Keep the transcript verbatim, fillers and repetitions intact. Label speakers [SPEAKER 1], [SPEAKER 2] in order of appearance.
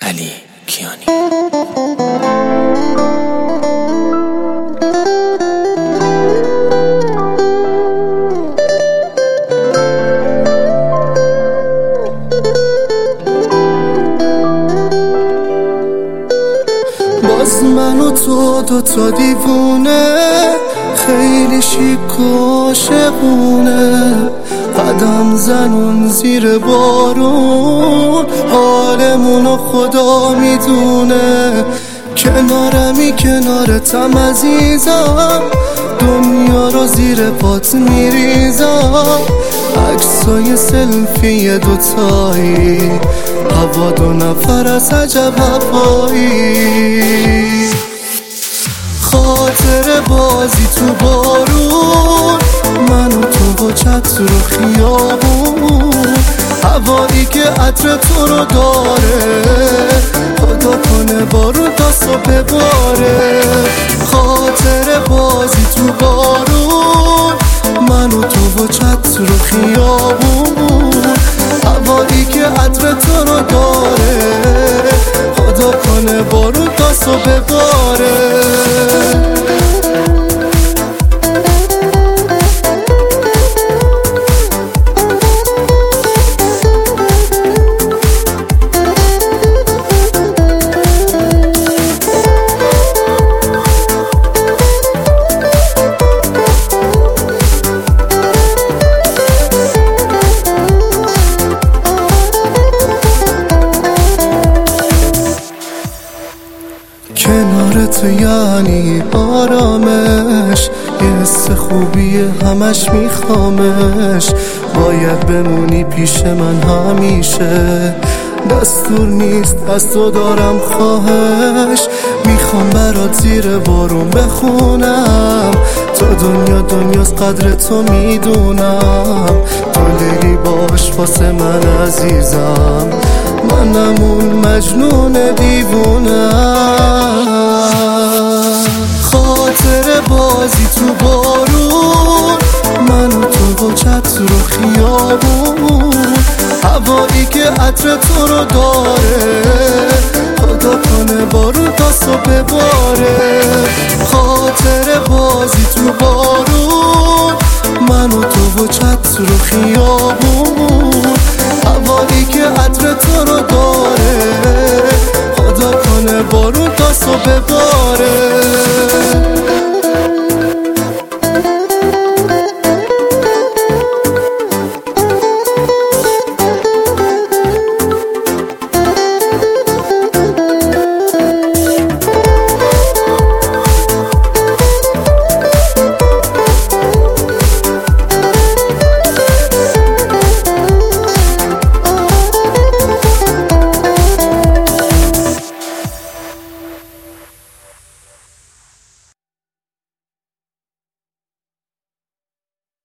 [SPEAKER 1] علی کیانی.
[SPEAKER 2] باز من و تو دوتا دیوونه، خیلی شیک و عاشقونه، قدم زنون زیر بارون، حالمونو خدا میدونه. کنارمی کنارتم عزیزم، دنیا رو زیر پات میریزم. عکسای سلفی دوتایی، هوا دو نفر از عجب هوایی. خاطر بازی تو بارون، من و تو و چتر و خیابون، هوایی که عطر تو رو داره، خدا کنه بارون تا صبح باره. خاطر بازی تو بارون، من و تو و چتر و خیابون، هوایی که عطر تو رو داره، خدا کنه بارون تا صبح باره. کنار تو یعنی آرامش، یه حس خوبیه همش میخوامش. باید بمونی پیش من همیشه، دستور نیست از تو دارم خواهش. میخوام برات زیر بارون بخونم، تا دنیا دنیاست قدر تو میدونم. تو لیلی باش واسه من عزیزم، منم اون مجنون دیوونم. خاطر بازی تو بارون، من و تو و چتر و خیابون، هوایی که عطر تو رو داره، خدا کنه بارون تا صبح باره. خاطر بازی تو بارون، من و تو و چتر و خیابون، هوایی که عطر تو رو